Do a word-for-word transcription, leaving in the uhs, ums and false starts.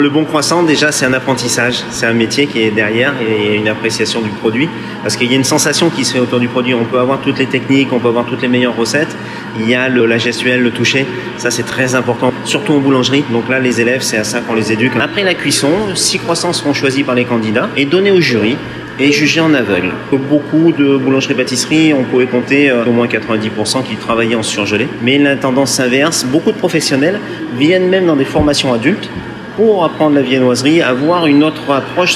Le bon croissant, déjà, c'est un apprentissage, c'est un métier qui est derrière et une appréciation du produit. Parce qu'il y a une sensation qui se fait autour du produit. On peut avoir toutes les techniques, on peut avoir toutes les meilleures recettes. Il y a le, la gestuelle, le toucher. Ça, c'est très important, surtout en boulangerie. Donc là, les élèves, c'est à ça qu'on les éduque. Après la cuisson, six croissants seront choisis par les candidats et donnés au jury et jugés en aveugle. Beaucoup de boulangeries-pâtisseries, on pouvait compter euh, au moins quatre-vingt-dix pour cent qui travaillaient en surgelé. Mais la tendance s'inverse. Beaucoup de professionnels viennent même dans des formations adultes pour apprendre la viennoiserie, avoir une autre approche.